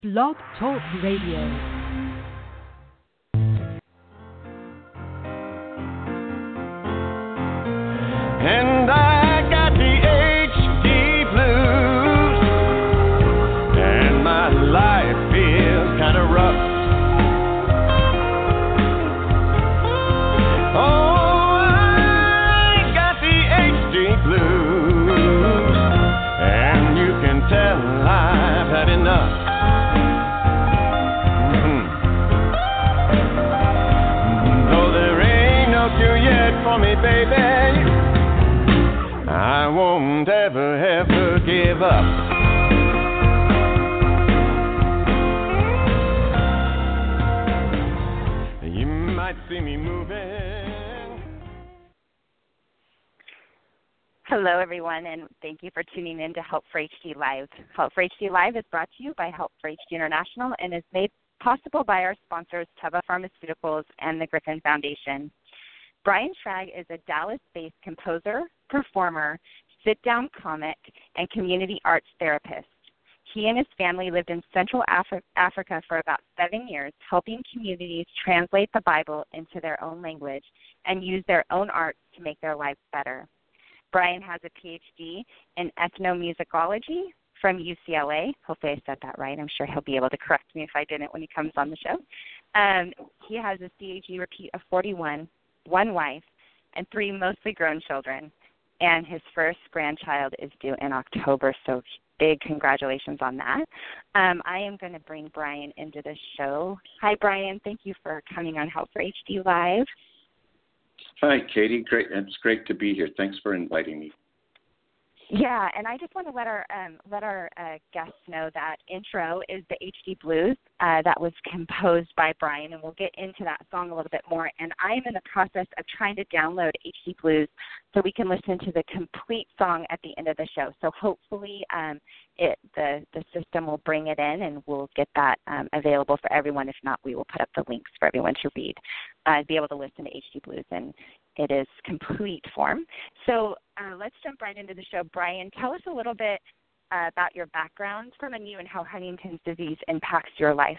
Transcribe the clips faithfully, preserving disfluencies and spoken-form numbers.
Blog Talk Radio. And I got the H D blues, and my life feels kind of rough. Oh, I got the H D blues, and you can tell I've had enough. Mm-hmm. Though there ain't no cure yet for me, baby, I won't ever, ever give up. You might see me moving. Hello, everyone, and thank you for tuning in to Help for H D Live. Help for H D Live is brought to you by Help for H D International and is made possible by our sponsors, Teva Pharmaceuticals and the Griffin Foundation. Brian Schrag is a Dallas-based composer, performer, sit-down comic, and community arts therapist. He and his family lived in Central Afri- Africa for about seven years, helping communities translate the Bible into their own language and use their own arts to make their lives better. Brian has a P H D in ethnomusicology from U C L A. Hopefully I said that right. I'm sure he'll be able to correct me if I didn't when he comes on the show. Um, he has a C A G repeat of forty-one, one wife, and three mostly grown children. And his first grandchild is due in October, so big congratulations on that. Um, I am going to bring Brian into the show. Hi, Brian. Thank you for coming on Help for H D Live. Hi, Katie. Great. It's great to be here. Thanks for inviting me. Yeah, and I just want to let our um, let our uh, guests know that intro is the H D Blues uh, that was composed by Brian, and we'll get into that song a little bit more. And I am in the process of trying to download H D Blues so we can listen to the complete song at the end of the show. So hopefully um, it, the, the system will bring it in, and we'll get that um, available for everyone. If not, we will put up the links for everyone to read, uh, be able to listen to H D Blues and it is complete form. So uh, let's jump right into the show. Brian, tell us a little bit uh, about your background from you and how Huntington's disease impacts your life.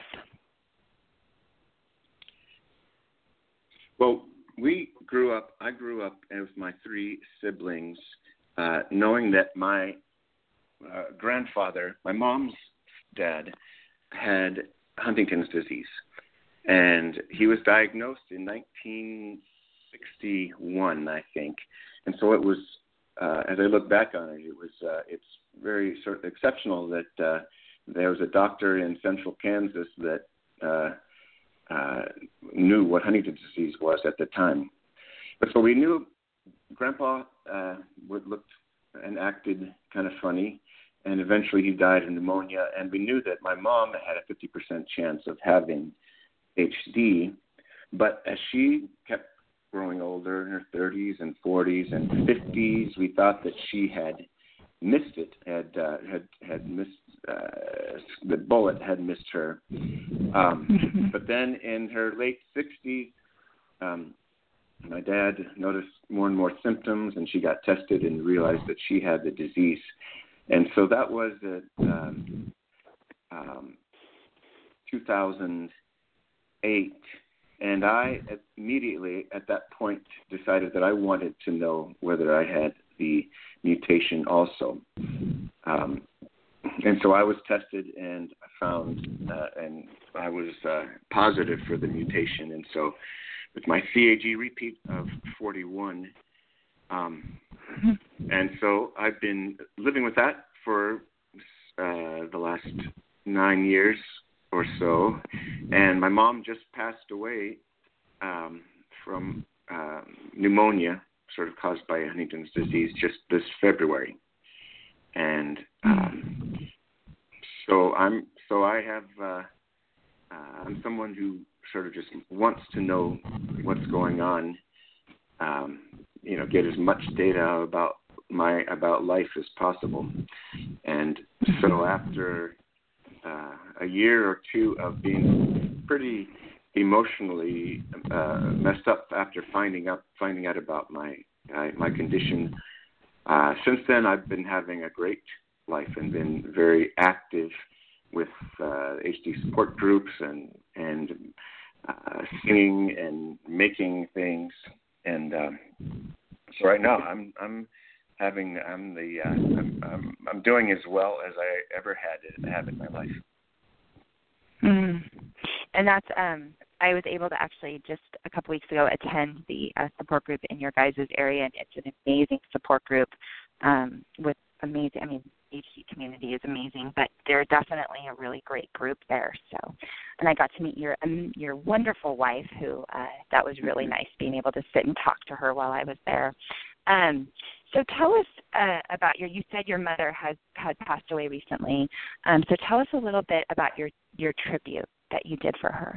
Well, we grew up, I grew up with my three siblings, uh, knowing that my uh, grandfather, my mom's dad, had Huntington's disease. And he was diagnosed in nineteen sixty-one, I think. And so it was, uh, as I look back on it, it was, uh, it's very sort of exceptional that uh, there was a doctor in central Kansas that uh, uh, knew what Huntington's disease was at the time. But so we knew Grandpa uh, would looked and acted kind of funny, and eventually he died of pneumonia, and we knew that my mom had a fifty percent chance of having H D, but as she kept growing older in her thirties and forties and fifties, we thought that she had missed it, had uh, had had missed uh, the bullet had missed her. Um, but then in her late sixties, um, my dad noticed more and more symptoms, and she got tested and realized that she had the disease. And so that was at um, um, two thousand eight. And I immediately, at that point, decided that I wanted to know whether I had the mutation also. Um, and so I was tested and found, uh, and I was uh, positive for the mutation. And so with my C A G repeat of forty-one, um, and so I've been living with that for uh, the last nine years or so, and my mom just passed away um, from um, pneumonia, sort of caused by Huntington's disease, just this February. And um, so I'm, so I have, uh, uh, I'm someone who sort of just wants to know what's going on, um, you know, get as much data about my about life as possible. And so after Uh, a year or two of being pretty emotionally uh, messed up after finding out finding out about my uh, my condition. Uh, since then, I've been having a great life and been very active with uh, H D support groups and and uh, singing and making things. And um, so right now I'm I'm having I'm the uh, I'm, I'm I'm doing as well as I ever had have in my life. Mm. And that's um, I was able to actually just a couple weeks ago attend the uh, support group in your guys' area, and it's an amazing support group um, with amazing. I mean, H D community is amazing, but they're definitely a really great group there. So, and I got to meet your um, your wonderful wife, who uh, that was really nice being able to sit and talk to her while I was there. Um, so tell us uh, about your. You said your mother has had passed away recently. Um, so tell us a little bit about your your tribute that you did for her.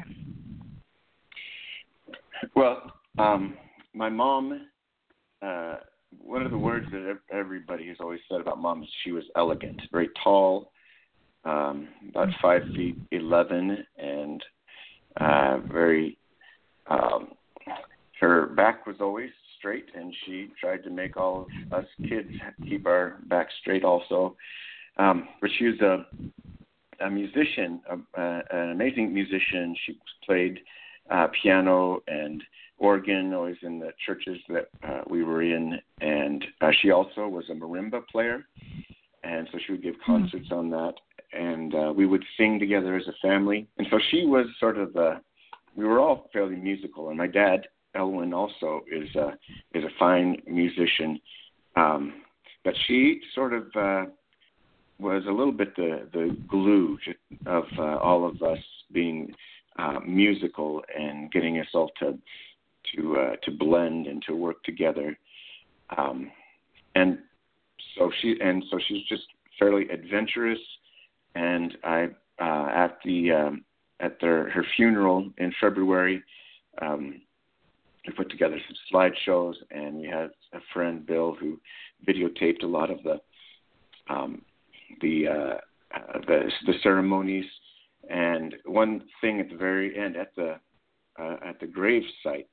Well, um, my mom. Uh, one of the words that everybody has always said about Mom is she was elegant, very tall, um, about five feet eleven, and uh, very. Um, her back was always straight, and she tried to make all of us kids keep our back straight also. Um, but she was a, a musician, a, a, an amazing musician. She played uh, piano and organ, always in the churches that uh, we were in, and uh, she also was a marimba player, and so she would give concerts on that, and uh, we would sing together as a family. And so she was sort of the, we were all fairly musical, and my dad, Elwin, also is a, is a fine musician, um, but she sort of uh, was a little bit the, the glue of uh, all of us being uh, musical and getting us all to to uh, to blend and to work together, um, and so she and so she's just fairly adventurous. And I uh, at the um, at their her funeral in February, um, we put together some slideshows, and we had a friend, Bill, who videotaped a lot of the um, the, uh, uh, the the ceremonies. And one thing at the very end, at the uh, at the grave site,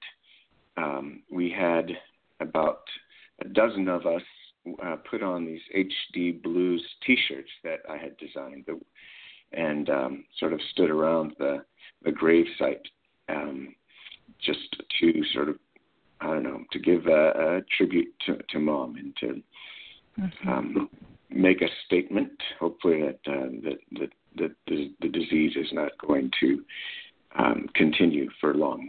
um, we had about a dozen of us uh, put on these H D Blues T-shirts that I had designed, and um, sort of stood around the the grave site. Um, just to sort of, I don't know, to give a, a tribute to, to Mom and to mm-hmm. um, make a statement, hopefully that, uh, that, that, that the, the disease is not going to um, continue for long.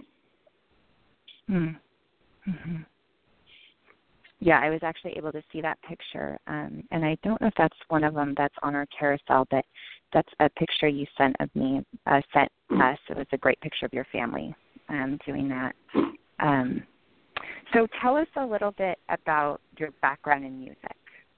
Mm-hmm. Yeah, I was actually able to see that picture, um, and I don't know if that's one of them that's on our carousel, but that's a picture you sent of me, uh, sent us. It was a great picture of your family. Um, doing that. Um, so tell us a little bit about your background in music.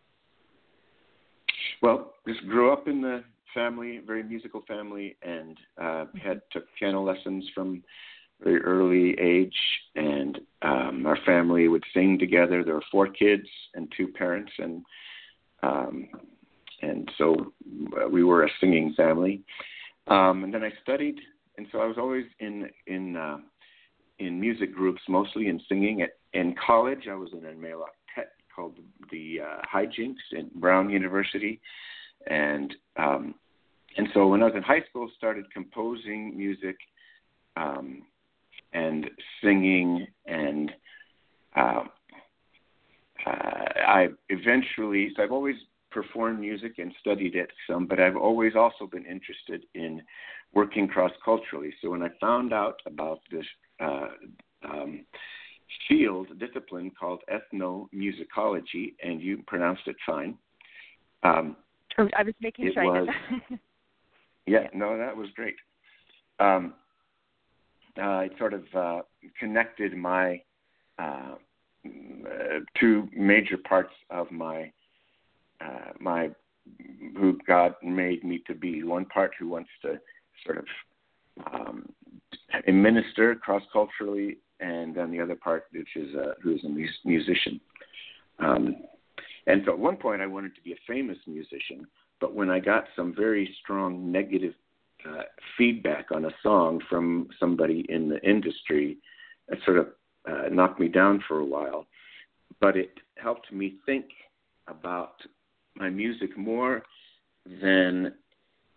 Well, just grew up in the family, very musical family, and uh, had took piano lessons from a very early age, and um, our family would sing together. There were four kids and two parents, and um, and so we were a singing family. Um, and then I studied. And so I was always in in uh, in music groups, mostly in singing. At, in college, I was in a male octet called the uh, Hijinks at Brown University, and um, and so when I was in high school, started composing music um, and singing, and uh, uh, I eventually. So I've always performed music and studied it some, but I've always also been interested in working cross-culturally. So when I found out about this uh, um, field, discipline called ethnomusicology, and you pronounced it fine. Um, I was making sure was, I did. yeah, yeah, no, that was great. Um, uh, it sort of uh, connected my uh, two major parts of my Uh, my who God made me to be. One part who wants to sort of um, minister cross-culturally, and then the other part which is uh, who is a mus- musician. Um, and so at one point I wanted to be a famous musician, but when I got some very strong negative uh, feedback on a song from somebody in the industry, it sort of uh, knocked me down for a while. But it helped me think about my music more than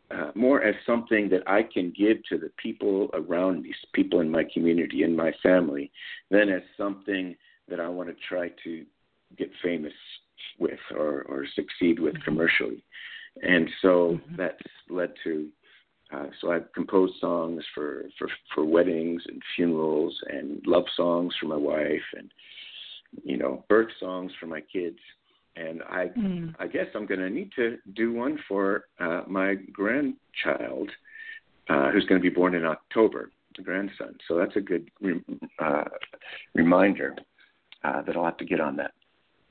uh, more as something that I can give to the people around me, people in my community, in my family, than as something that I want to try to get famous with or, or succeed with commercially. And so mm-hmm. that's led to, uh, so I've composed songs for, for, for weddings and funerals and love songs for my wife and, you know, birth songs for my kids. And I mm. I guess I'm going to need to do one for uh, my grandchild, uh, who's going to be born in October, the grandson. So that's a good re- uh, reminder uh, that I'll have to get on that.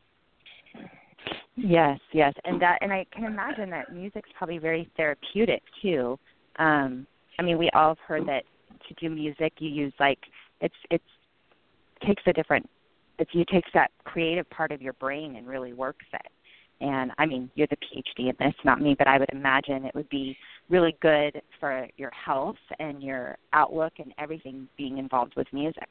Yes, yes, and that, and I can imagine that music's probably very therapeutic too. Um, I mean, we all have heard that to do music, you use like it's it's takes a different. It's you takes that creative part of your brain and really works it. And I mean, you're the PhD in this, not me, but I would imagine it would be really good for your health and your outlook and everything being involved with music.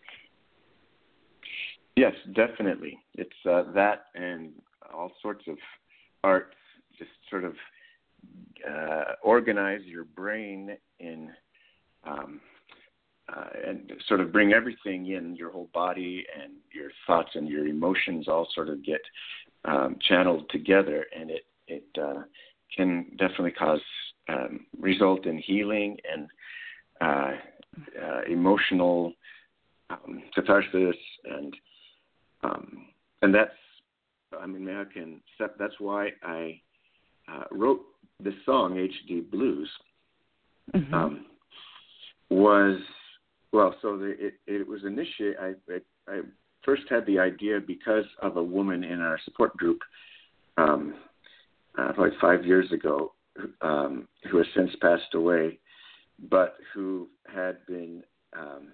Yes, definitely. It's uh, that and all sorts of arts just sort of uh, organize your brain in um, uh, and sort of bring everything in, your whole body and your thoughts and your emotions all sort of get um, channeled together, and it, it uh, can definitely cause um, result in healing and uh, uh, emotional um, catharsis, and um, and that's I'm American. That's why I uh, wrote this song, H D Blues. Mm-hmm. Um, was well, so the, it it was initiated. I, I I first had the idea because of a woman in our support group, um, uh, like five years ago, um, who has since passed away, but who had been um,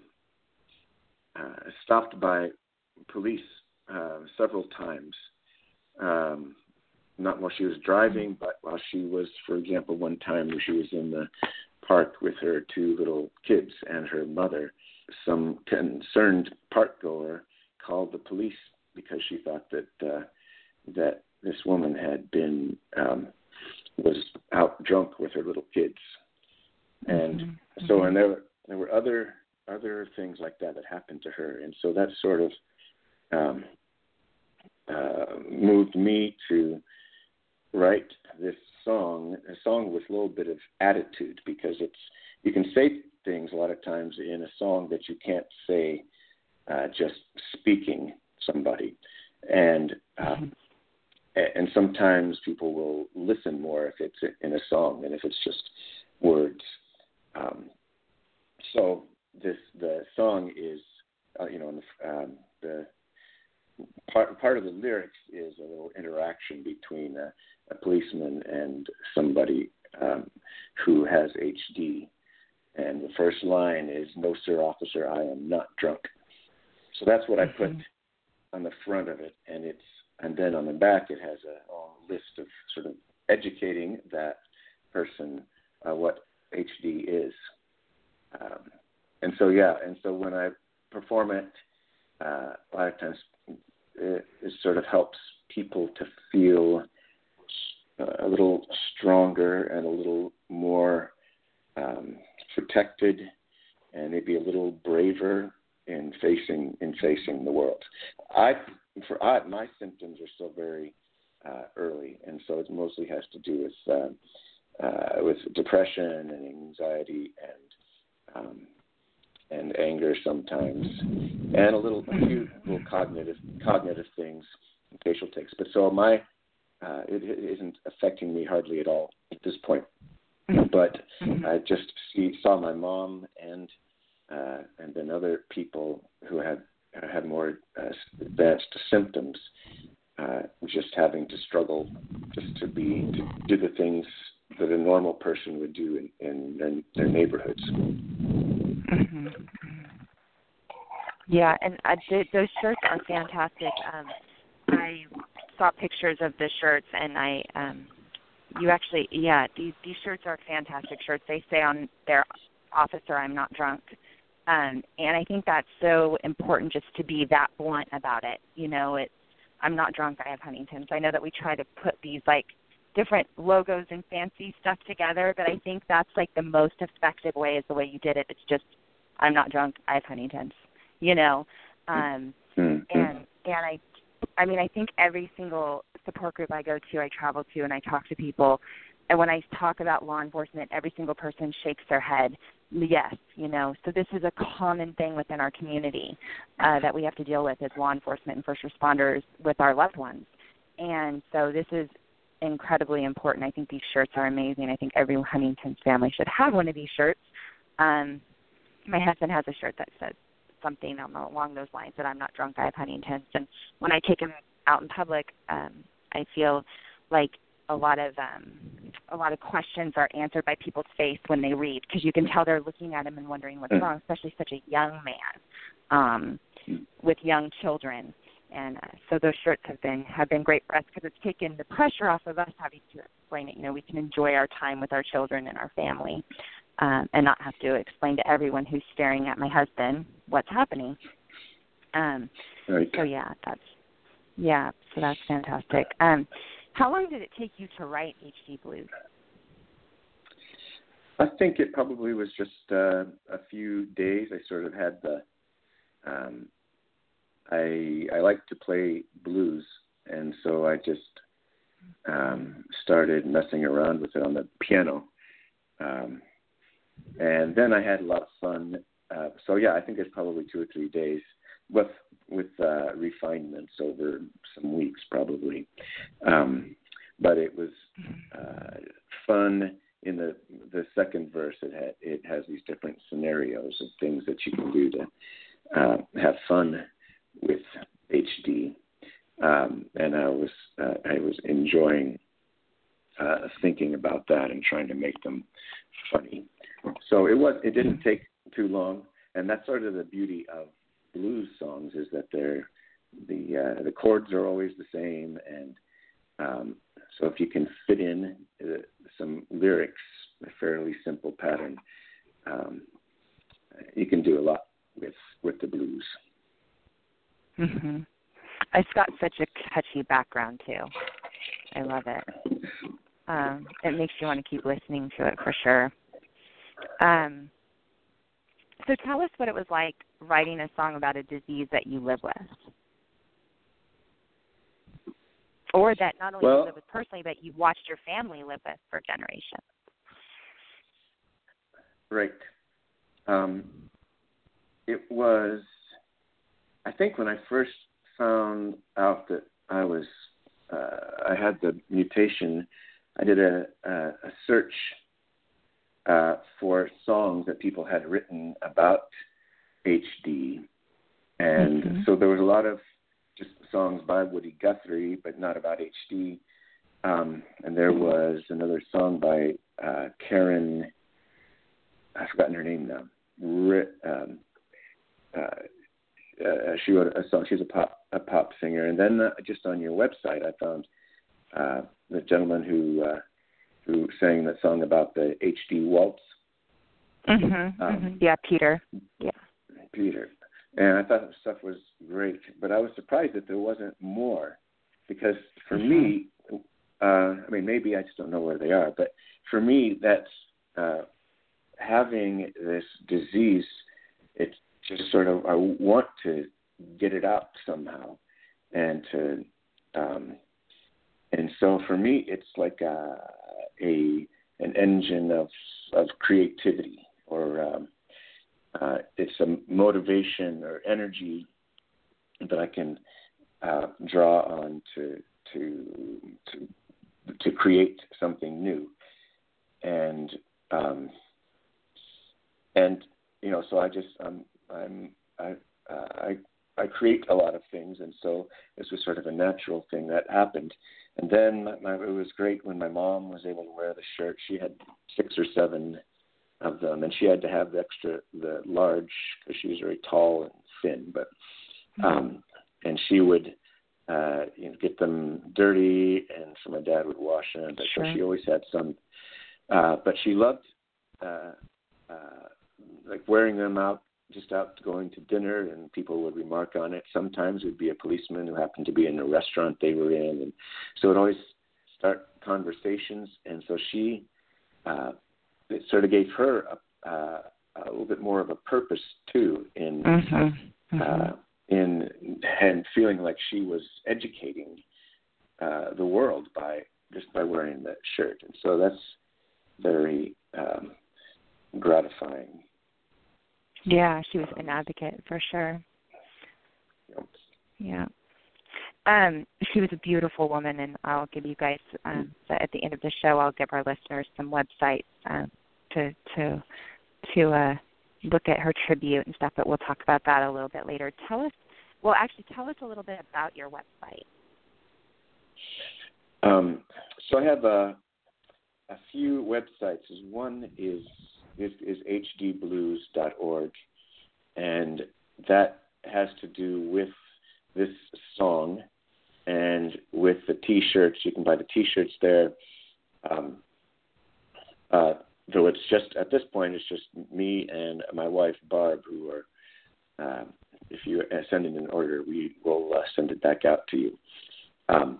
uh, stopped by police uh, several times. Um, not while she was driving, but while she was, for example, one time when she was in the park with her two little kids and her mother, some concerned park goer called the police because she thought that uh, that this woman had been um, was out drunk with her little kids, and mm-hmm. so and there were, there were other other things like that that happened to her, and so that sort of um, uh, moved me to write this song, a song with a little bit of attitude, because it's you can say things a lot of times in a song that you can't say uh, just speaking somebody, and um, and sometimes people will listen more if it's in a song than if it's just words. Um, so this the song is uh, you know um, the part part of the lyrics is a little interaction between a, a policeman and somebody um, who has H D. And the first line is, "No, sir, officer, I am not drunk." So that's what I put mm-hmm. on the front of it, and it's and then on the back it has a, a list of sort of educating that person uh, what H D is. Um, and so yeah, and so when I perform it, uh, a lot of times it, it sort of helps people to feel a little stronger and a little more um, protected, and maybe a little braver in facing in facing the world. I, for I, my symptoms are still very uh, early, and so it mostly has to do with uh, uh, with depression and anxiety and um, and anger sometimes, and a little a few little cognitive cognitive things, facial tics. But so my uh, it, it isn't affecting me hardly at all at this point. But I just see, saw my mom and uh, and then other people who had uh, had more uh, advanced symptoms, uh, just having to struggle just to be to do the things that a normal person would do in, in their, their neighborhoods. Mm-hmm. Yeah, and uh, th- those shirts are fantastic. Um, I saw pictures of the shirts, and I. Um, You actually, yeah, these these shirts are fantastic shirts. They say on their "Officer, I'm not drunk," um, and I think that's so important just to be that blunt about it. You know, it's I'm not drunk. I have Huntington's. I know that we try to put these like different logos and fancy stuff together, but I think that's like the most effective way is the way you did it. It's just, I'm not drunk, I have Huntington's, you know. Um, mm-hmm. and and I, I mean, I think every single support group I go to, I travel to, and I talk to people, and when I talk about law enforcement, every single person shakes their head, yes, you know. So this is a common thing within our community uh, that we have to deal with as law enforcement and first responders with our loved ones. And so this is incredibly important. I think these shirts are amazing. I think every Huntington's family should have one of these shirts. Um, my husband has a shirt that says something along those lines, that I'm not drunk, I have Huntington's. And when I take him out in public, um, I feel like a lot of um, a lot of questions are answered by people's face when they read, because you can tell they're looking at him and wondering what's wrong, especially such a young man um, with young children. And uh, so those shirts have been have been great for us, because it's taken the pressure off of us having to explain it. You know, we can enjoy our time with our children and our family, um, and not have to explain to everyone who's staring at my husband what's happening. Um, right. So yeah, that's yeah. So that's fantastic. Um, how long did it take you to write H D Blues? I think it probably was just uh, a few days. I sort of had the. Um, I I like to play blues, and so I just um, started messing around with it on the piano, um, and then I had a lot of fun. Uh, so yeah, I think it's probably two or three days with with uh, refinements over some weeks probably, um, but it was uh, fun. In the the second verse, it ha- it has these different scenarios of things that you can do to uh, have fun with H D, um, and I was uh, I was enjoying uh, thinking about that and trying to make them funny. So it was it didn't take too long, and that's sort of the beauty of blues songs, is that they're the uh, the chords are always the same, and um, so if you can fit in uh, some lyrics, a fairly simple pattern, um, you can do a lot with with the blues. Mm-hmm. It's got such a catchy background, too. I love it. Um, it makes you want to keep listening to it for sure. Um, so tell us what it was like writing a song about a disease that you live with. Or that not only well, you live with personally, but you've watched your family live with for generations. Right. Um, it was... I think when I first found out that I was, uh, I had the mutation, I did a, a, a search uh, for songs that people had written about H D. And mm-hmm. so there was a lot of just songs by Woody Guthrie, but not about H D. Um, and there was another song by uh, Karen, I've forgotten her name now, R- um, uh, Uh, she wrote a song. She's a pop a pop singer, and then uh, just on your website, I found uh, the gentleman who uh, who sang that song about the H D waltz. Mm-hmm, um, mm-hmm. Yeah, Peter. Yeah, Peter, and I thought that stuff was great, but I was surprised that there wasn't more, because for mm-hmm. me, uh, I mean, maybe I just don't know where they are, but for me, that's uh, having this disease. It's just sort of, I want to get it out somehow, and to, um, and so for me, it's like a, a an engine of of creativity, or um, uh, it's a motivation or energy that I can uh, draw on to to to to create something new, and um, and you know, so I just um. I'm, I, uh, I, I create a lot of things, and so this was sort of a natural thing that happened. And then my, my, it was great when my mom was able to wear the shirt. She had six or seven of them, and she had to have the extra, the large, because she was very tall and thin. But um, and she would uh, you know, get them dirty, and so my dad would wash them. But sure. So she always had some. Uh, but she loved uh, uh, like wearing them out. Just out going to dinner, and people would remark on it. Sometimes it would be a policeman who happened to be in a restaurant they were in, and so it always start conversations, and so she uh, it sort of gave her a, uh, a little bit more of a purpose too in mm-hmm. Mm-hmm. Uh, in and feeling like she was educating uh, the world by just by wearing that shirt, and so that's very um, gratifying. Yeah, she was an advocate for sure. Yep. Yeah. Um, she was a beautiful woman, and I'll give you guys, um, at the end of the show, I'll give our listeners some websites um, to to to uh, look at her tribute and stuff, but we'll talk about that a little bit later. Tell us, well, actually, tell us a little bit about your website. Um, so I have a, a few websites. One is is, is h d blues dot org, and that has to do with this song and with the T-shirts. You can buy the T-shirts there. Um, uh, though it's just, at this point, it's just me and my wife, Barb, who are, uh, if you send in an order, we will uh, send it back out to you. Um,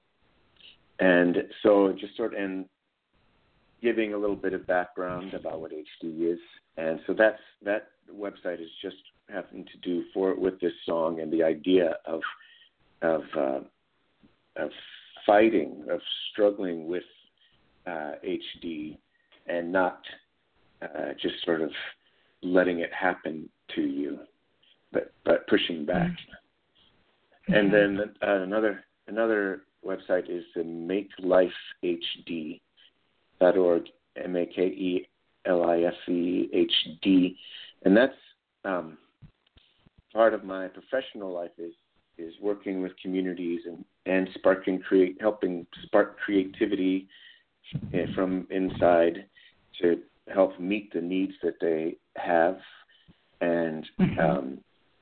and so just sort of, and giving a little bit of background about what H D is. And so that's, that website is just having to do for with this song and the idea of of uh, of fighting, of struggling with uh, H D, and not uh, just sort of letting it happen to you, but but pushing back. Mm-hmm. And then uh, another another website is the make life h d dot org, M A K E L I F E H D, and that's um, part of my professional life is is working with communities and, and sparking create helping spark creativity from inside to help meet the needs that they have, and mm-hmm. um,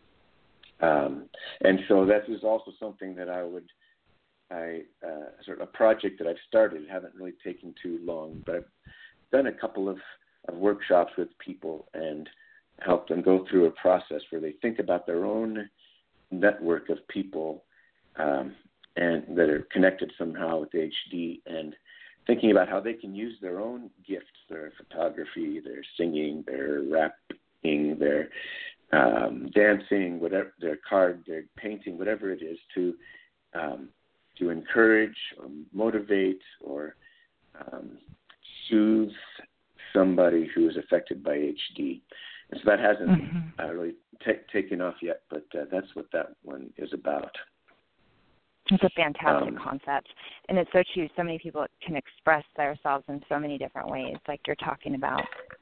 um, and so that is also something that I would I uh, sort of a project that I've started. Haven't really taken too long, but I've done a couple of, of workshops with people and help them go through a process where they think about their own network of people um, and that are connected somehow with H D, and thinking about how they can use their own gifts, their photography, their singing, their rapping, their um, dancing, whatever, their card, their painting, whatever it is, to um, to encourage or motivate or um, soothe somebody who is affected by H D. And so that hasn't mm-hmm. uh, really t- taken off yet, but uh, that's what that one is about. It's a fantastic um, concept, and it's so true. So many people can express themselves in so many different ways, like you're talking about.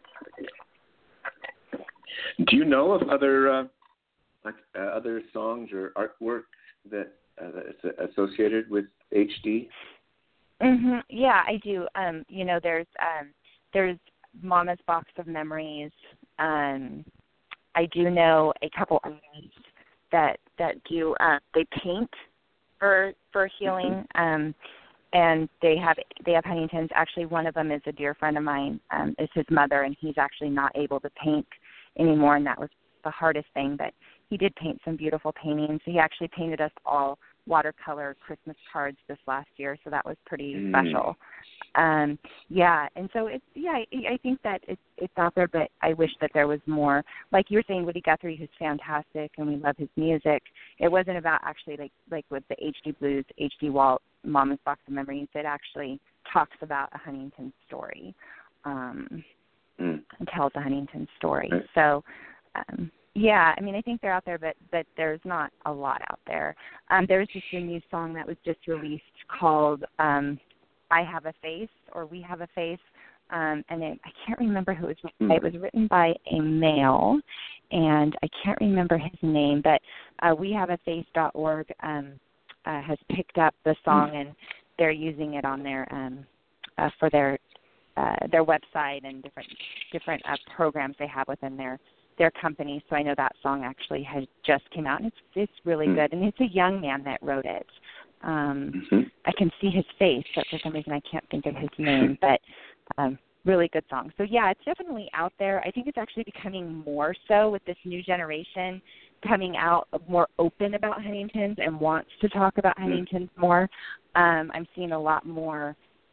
Do you know of other uh, like uh, other songs or artwork that uh, is associated with H D? Mm-hmm. Yeah, I do. Um, you know, there's um, there's Mama's Box of Memories. Um, I do know a couple artists that that do uh, they paint for for healing, um, and they have they have Huntington's. Actually, one of them is a dear friend of mine. Um, is his mother, and he's actually not able to paint anymore, and that was the hardest thing. But he did paint some beautiful paintings. He actually painted us all watercolor Christmas cards this last year, so that was pretty mm. special. Um, yeah, and so it's yeah, I, I think that it's it's out there, but I wish that there was more. Like you were saying, Woody Guthrie, who's fantastic, and we love his music. It wasn't about actually like like with the H D Blues, H D Walt, Mama's Box of Memories. It actually talks about a Huntington story, um, mm. and tells a Huntington story. Right. So. Um, Yeah, I mean, I think they're out there, but, but there's not a lot out there. Um, there's just a new song that was just released called um, I Have a Face, or We Have a Face, um, and it, I can't remember who it was written by. It was written by a male, and I can't remember his name, but uh, we have a face dot org um, uh, has picked up the song, and they're using it on their um, uh, for their uh, their website and different different uh, programs they have within their their company. So I know that song actually has just came out, and it's it's really mm. good. And it's a young man that wrote it. Um, mm-hmm. I can see his face, but for some reason I can't think of his name. But um, really good song. So yeah, it's definitely out there. I think it's actually becoming more so with this new generation coming out more open about Huntington's and wants to talk about Huntington's mm. more. Um, I'm seeing a lot more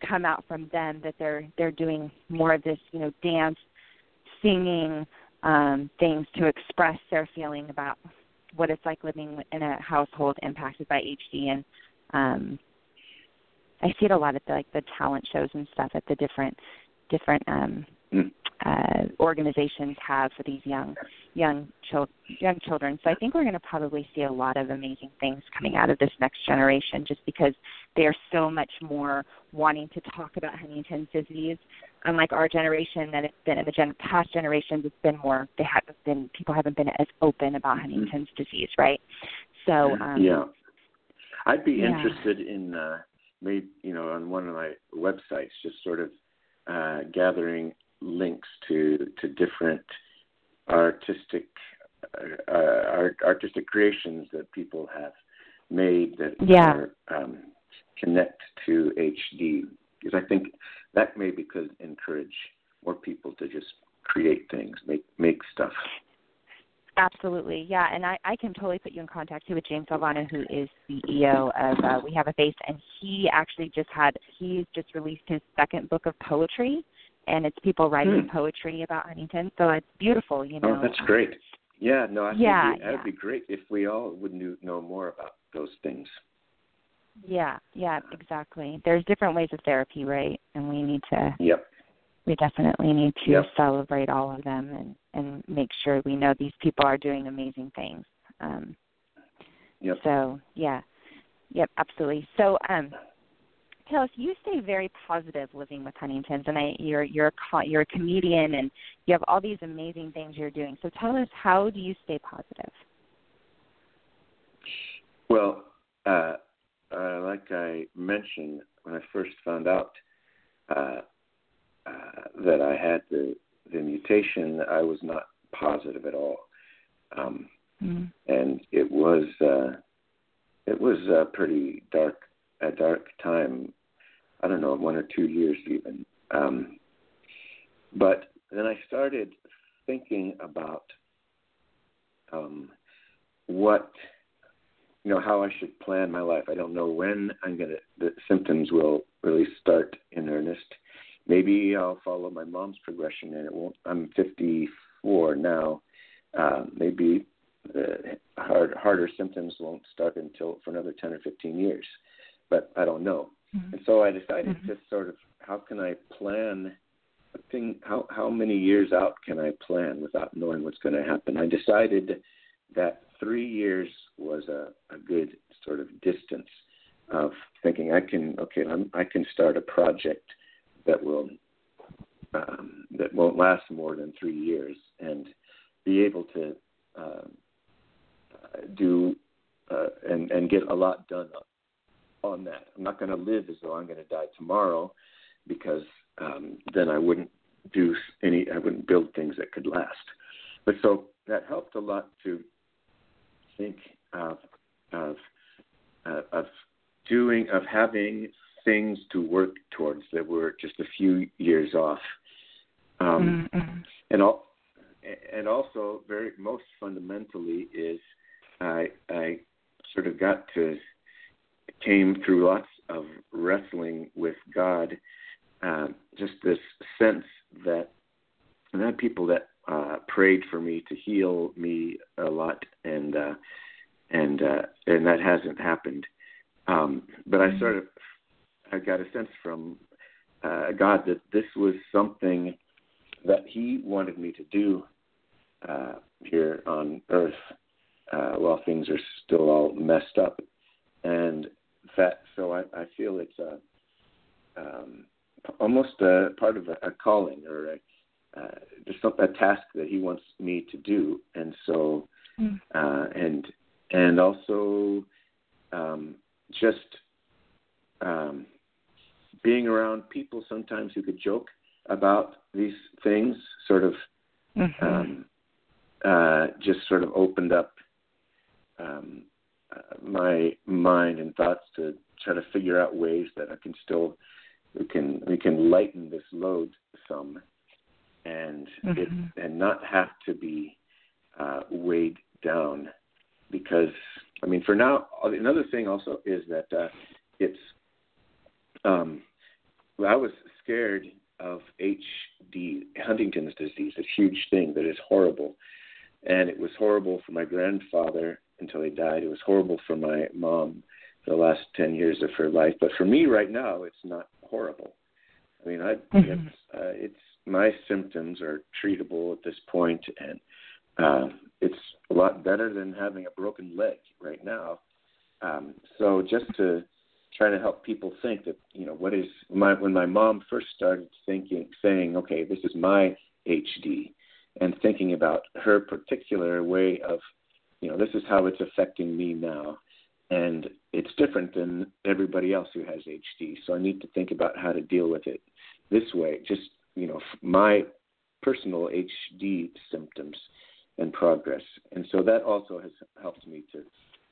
come out from them, that they're they're doing more of this, you know, dance, singing, um, things to express their feeling about what it's like living in a household impacted by H D. And um, I see it a lot at the, like the talent shows and stuff at the different different um, mm. uh, organizations have for these young young chil- young children. So I think we're going to probably see a lot of amazing things coming out of this next generation, just because they are so much more wanting to talk about Huntington's disease. Unlike our generation, that it's been in the gen- past generations, it's been more, they haven't been, people haven't been as open about Huntington's mm-hmm. disease, right? So, um, yeah. I'd be yeah. interested in, uh, maybe, you know, on one of my websites, just sort of uh, gathering links to, to different artistic, uh, art, artistic creations that people have made that yeah. are, um, connect to H D. Because I think that maybe could encourage more people to just create things, make make stuff. Absolutely, yeah. And I, I can totally put you in contact too with James Galvano, who is C E O of uh, We Have a Face, and he actually just had, he's just released his second book of poetry, and it's people writing hmm. poetry about Huntington. So it's beautiful, you know. Oh, that's great. Yeah, no, I yeah, think that would yeah. be great if we all would know more about those things. Yeah, yeah, exactly. There's different ways of therapy, right? And we need to, yep. we definitely need to yep. celebrate all of them and, and make sure we know these people are doing amazing things. Um, yep. So, yeah, yep, absolutely. So, um, tell us, you stay very positive living with Huntington's, and I, you're you're a, you're a comedian, and you have all these amazing things you're doing. So, tell us, how do you stay positive? Well, uh, Uh, like I mentioned, when I first found out uh, uh, that I had the, the mutation, I was not positive at all, um, mm. and it was uh, it was a pretty dark a dark time. I don't know, one or two years even. Um, but then I started thinking about um, what. You know, how I should plan my life. I don't know when I'm gonna the symptoms will really start in earnest. Maybe I'll follow my mom's progression, and it won't. I'm fifty-four now. Uh, maybe the hard, harder symptoms won't start until for another ten or fifteen years, but I don't know. Mm-hmm. And so I decided mm-hmm. to sort of, how can I plan a thing? How how many years out can I plan without knowing what's going to happen? I decided that three years was a, a good sort of distance of thinking I can, okay, I'm, I can start a project that will um, that won't last more than three years and be able to uh, do uh, and, and get a lot done on, on that. I'm not going to live as though I'm going to die tomorrow, because um, then I wouldn't do any, I wouldn't build things that could last. But so that helped a lot to think of of uh, of doing of having things to work towards that were just a few years off, um, mm-hmm. and all, and also very most fundamentally is I I sort of got to came through lots of wrestling with God, uh, just this sense that and I had people that Uh, prayed for me to heal me a lot, and uh, and uh, and that hasn't happened. Um, but I sort of I got a sense from uh, God that this was something that He wanted me to do uh, here on Earth uh, while things are still all messed up, and that so I, I feel it's a um, almost a part of a, a calling or a Uh, there's some, a task that He wants me to do, and so, mm. uh, and and also, um, just um, being around people sometimes who could joke about these things, sort of, mm-hmm. um, uh, just sort of opened up um, uh, my mind and thoughts to try to figure out ways that I can still, we can we can lighten this load some. And mm-hmm. it, and not have to be uh, weighed down, because I mean, for now, another thing also is that uh, it's um, I was scared of H D, Huntington's disease, a huge thing that is horrible. And it was horrible for my grandfather until he died. It was horrible for my mom for the last ten years of her life. But for me right now, it's not horrible. I mean, I, mm-hmm. it's, uh, it's my symptoms are treatable at this point, and uh, it's a lot better than having a broken leg right now. Um, so just to try to help people think that, you know, what is my, when my mom first started thinking, saying, okay, this is my H D, and thinking about her particular way of, you know, this is how it's affecting me now. And it's different than everybody else who has H D. So I need to think about how to deal with it this way. Just, you know, my personal H D symptoms and progress. And so that also has helped me to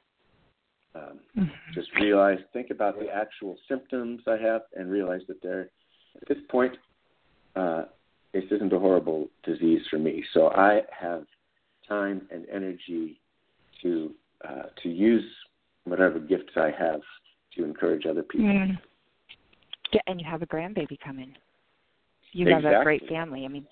um, mm-hmm. just realize, think about the actual symptoms I have and realize that they're, at this point, uh, this isn't a horrible disease for me. So I have time and energy to uh, to use whatever gifts I have to encourage other people. Mm. Yeah, and you have a grandbaby coming. You exactly. have a great family. I mean,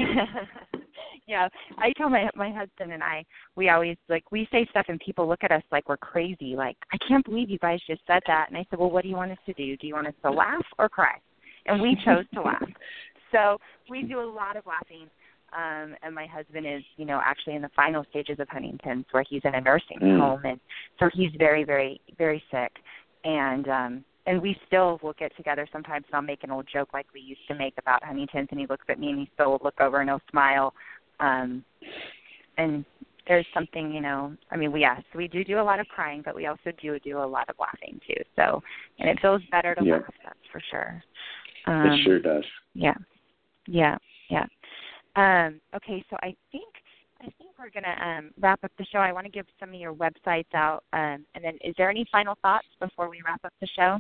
yeah. I tell my my husband and I, we always, like, we say stuff and people look at us like we're crazy. Like, I can't believe you guys just said that. And I said, well, what do you want us to do? Do you want us to laugh or cry? And we chose to laugh. So we do a lot of laughing. Um, and my husband is, you know, actually in the final stages of Huntington's, where he's in a nursing mm. home. And so he's very, very, very sick. And um, and we still will get together sometimes, and I'll make an old joke like we used to make about Huntington's, and he looks at me and he still will look over and he'll smile. Um, and there's something, you know, I mean, we, yes, we do do a lot of crying, but we also do do a lot of laughing too. So, and it feels better to yeah. laugh, that's for sure. Um, it sure does. Yeah, yeah, yeah. Um, okay, so I think I think we're going to um, wrap up the show. I want to give some of your websites out, um, and then is there any final thoughts before we wrap up the show?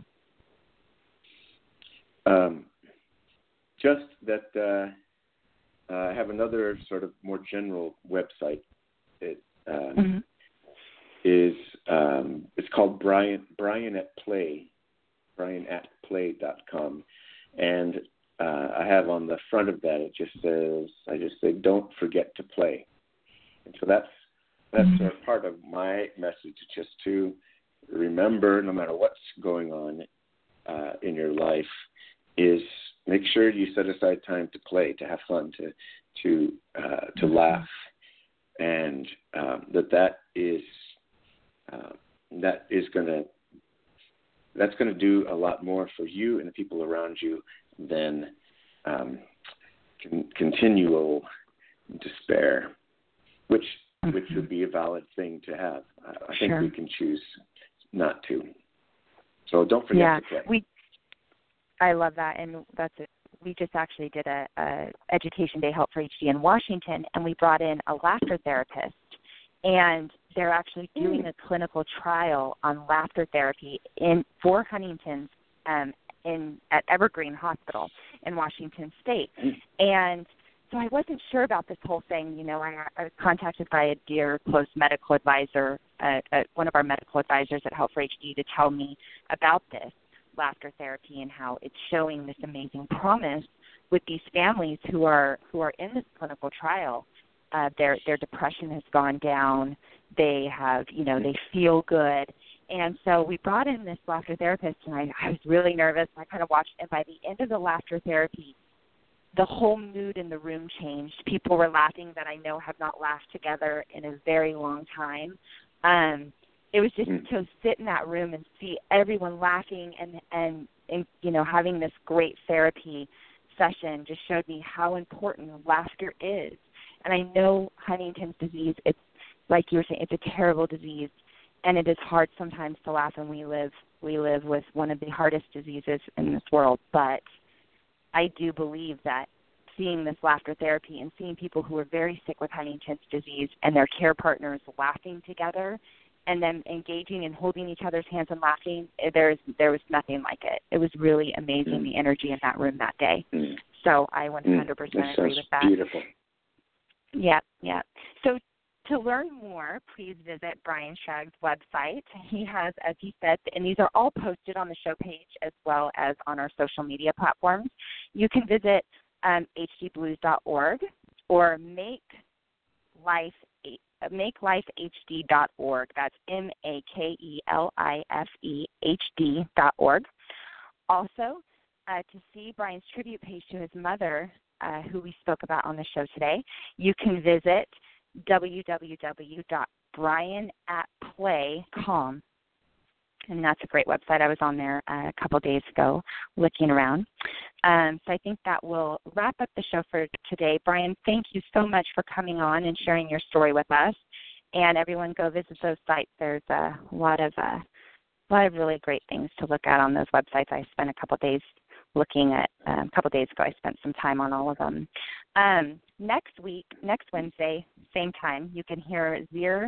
Um, just that uh, uh, I have another sort of more general website. It uh, mm-hmm. is um, it's called Brian Brian at Play, Brian at Play dot com, and Uh, I have on the front of that, it just says, I just say, don't forget to play. And so that's that's mm-hmm. a part of my message, just to remember, no matter what's going on uh, in your life, is make sure you set aside time to play, to have fun, to to uh, to mm-hmm. laugh, and um, that that is uh, that is going to that's going to do a lot more for you and the people around you than um, con- continual despair, which mm-hmm. which would be a valid thing to have. I, I think sure. we can choose not to. So don't forget yeah, to play. We, I love that, and that's it. We just actually did a, a Education Day Help for H D in Washington, and we brought in a laughter therapist, and they're actually doing a clinical trial on laughter therapy in for Huntington's um, in at Evergreen Hospital in Washington State. And so I wasn't sure about this whole thing. You know, I, I was contacted by a dear, close medical advisor, uh, uh, one of our medical advisors at Help for H D, to tell me about this laughter therapy and how it's showing this amazing promise with these families who are who are in this clinical trial. Uh, their their depression has gone down. They have, you know, they feel good. And so we brought in this laughter therapist, and I, I was really nervous. I kind of watched, and by the end of the laughter therapy, the whole mood in the room changed. People were laughing that I know have not laughed together in a very long time. Um, it was just to sit in that room and see everyone laughing and, and, and, you know, having this great therapy session just showed me how important laughter is. And I know Huntington's disease, it's like you were saying, it's a terrible disease, and it is hard sometimes to laugh, and we live we live with one of the hardest diseases in this world. But I do believe that seeing this laughter therapy and seeing people who are very sick with Huntington's disease and their care partners laughing together and then engaging and holding each other's hands and laughing, there's there was nothing like it. It was really amazing, mm. the energy in that room that day. Mm. So I one hundred percent mm, agree with that. Beautiful. Yeah, yeah. So To learn more, please visit Brian Schrag's website. He has, as he said, and these are all posted on the show page as well as on our social media platforms. You can visit um, h d blues dot org or make life make life h d dot org. That's M A K E L I F E H D dot org. Also, uh, to see Brian's tribute page to his mother, uh, who we spoke about on the show today, you can visit w w w dot brian at play dot com. And that's a great website. I was on there uh, a couple days ago looking around. Um, so I think that will wrap up the show for today. Brian, thank you so much for coming on and sharing your story with us. And everyone, go visit those sites. There's a lot of uh, a lot of really great things to look at on those websites. I spent a couple days looking at, um, a couple days ago, I spent some time on all of them. Um, next week, next Wednesday, same time, you can hear Zir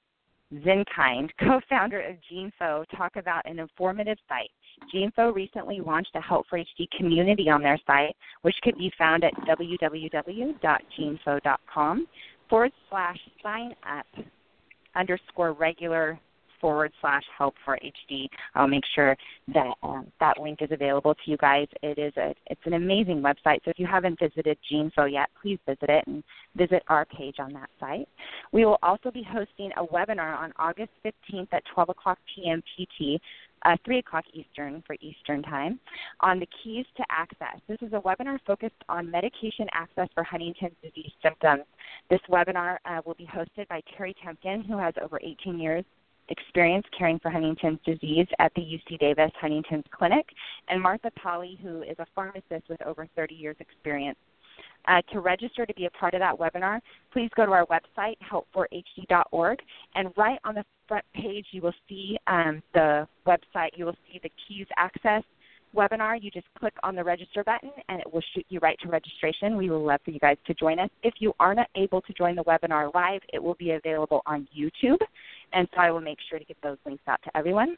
Zinkind, co-founder of GeneFo, talk about an informative site. GeneFo recently launched a Help for H D community on their site, which could be found at w w w dot genefo dot com forward slash sign up underscore regular forward slash help for H D. I'll make sure that um, that link is available to you guys. It is a, it's an amazing website. So if you haven't visited GeneFo yet, please visit it and visit our page on that site. We will also be hosting a webinar on August fifteenth at twelve o'clock p.m. P T, uh, three o'clock Eastern for Eastern time, on the keys to access. This is a webinar focused on medication access for Huntington's disease symptoms. This webinar uh, will be hosted by Terry Temkin, who has over eighteen years experience caring for Huntington's disease at the U C Davis Huntington's Clinic, and Martha Polly, who is a pharmacist with over thirty years experience. Uh, to register to be a part of that webinar, please go to our website, help for h d dot org, and right on the front page you will see um, the website, you will see the Keys Access webinar. You just click on the register button and it will shoot you right to registration. We would love for you guys to join us. If you aren't able to join the webinar live, it will be available on YouTube, and so I will make sure to get those links out to everyone.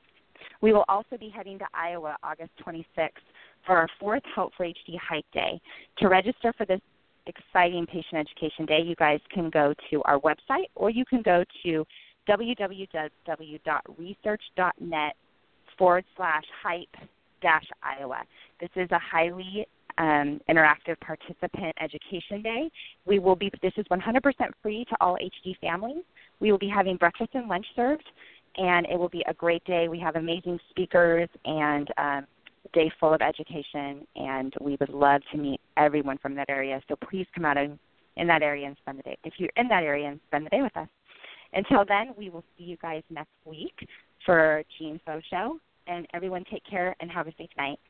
We will also be heading to Iowa August twenty-sixth for our fourth Help for H D Hike Day. To register for this exciting patient education day, you guys can go to our website, or you can go to w w w dot research dot net forward slash hype dash Iowa. This is a highly um, interactive participant education day. We will be, this is one hundred percent free to all H D families. We will be having breakfast and lunch served, and it will be a great day. We have amazing speakers and um, a day full of education, and we would love to meet everyone from that area. So please come out in, in that area and spend the day, if you're in that area, and spend the day with us. Until then, we will see you guys next week for GeneFo Show. And everyone take care and have a safe night.